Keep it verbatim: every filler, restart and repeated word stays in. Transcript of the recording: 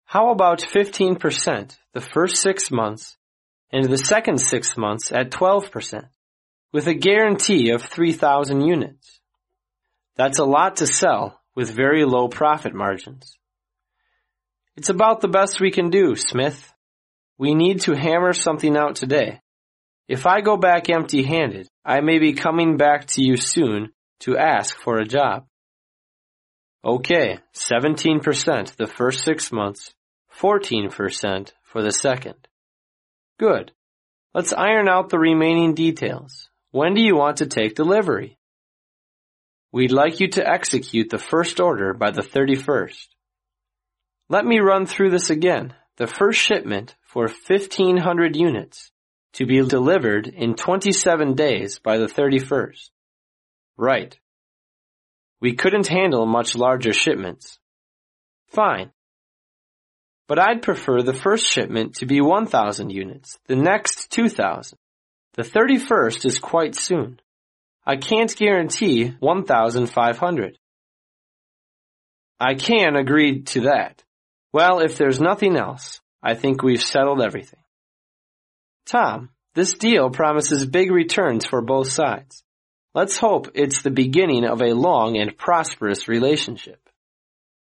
How about fifteen percent the first six months and the second six months at twelve percent with a guarantee of three thousand units? That's a lot to sell with very low profit margins. It's about the best we can do, Smith. We need to hammer something out today. If I go back empty-handed, I may be coming back to you soon to ask for a job. Okay, seventeen percent the first six months, fourteen percent for the second. Good. Let's iron out the remaining details. When do you want to take delivery? We'd like you to execute the first order by the thirty-first. Let me run through this again. The first shipment for fifteen hundred units to be delivered in twenty-seven days by the thirty-first. Right. We couldn't handle much larger shipments. Fine. But I'd prefer the first shipment to be one thousand units, the next two thousand. The thirty-first is quite soon. I can't guarantee one thousand five hundred. I can agree to that. Well, if there's nothing else, I think we've settled everything. Tom, this deal promises big returns for both sides. Let's hope it's the beginning of a long and prosperous relationship.